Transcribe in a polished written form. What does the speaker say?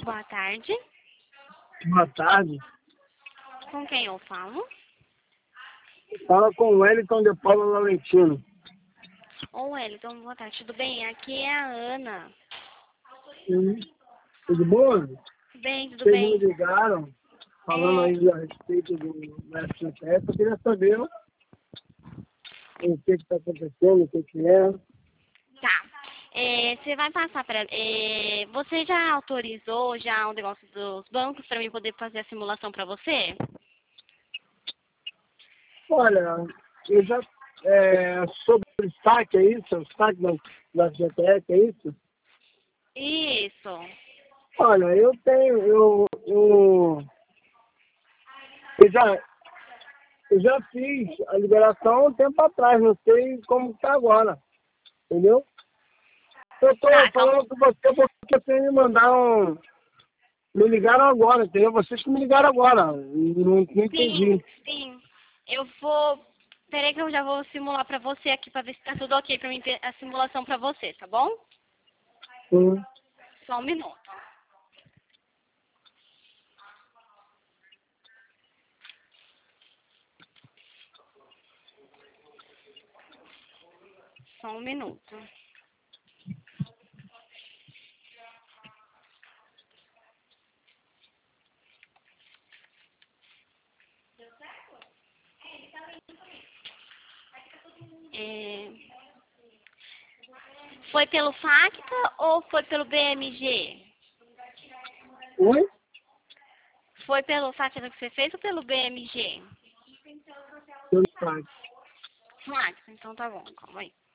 Boa tarde. Boa tarde. Com quem eu falo? Fala com o Wellington de Paula Laurentino. Ô, Wellington, boa tarde. Tudo bem? Aqui é a Ana. Tudo bom? Tudo bem, tudo Vocês me bem. ligaram falando aí a respeito do FGTS. Eu queria saber o que está acontecendo, o que é. Tá. Você vai passar para... você já autorizou já o negócio dos bancos para mim poder fazer a simulação para você? Olha, eu já... sobre o saque, é isso? O saque da FGTS, é isso? Isso. Olha, eu tenho... Eu já fiz a liberação há um tempo atrás, não sei como está agora, entendeu? Eu tô Tá, então... falando com você porque você me mandaram... Me ligaram agora, entendeu? Vocês que me ligaram agora. Não Sim, entendi. sim. Eu vou... Peraí que eu já vou simular para você aqui para ver se tá tudo ok para mim ter a simulação para você, tá bom? Sim. Só um minuto. Só um minuto. Foi pelo FACTA ou foi pelo BMG? Oi? Foi pelo FACTA que você fez ou pelo BMG? Pelo site. FACTA, então tá bom, calma aí.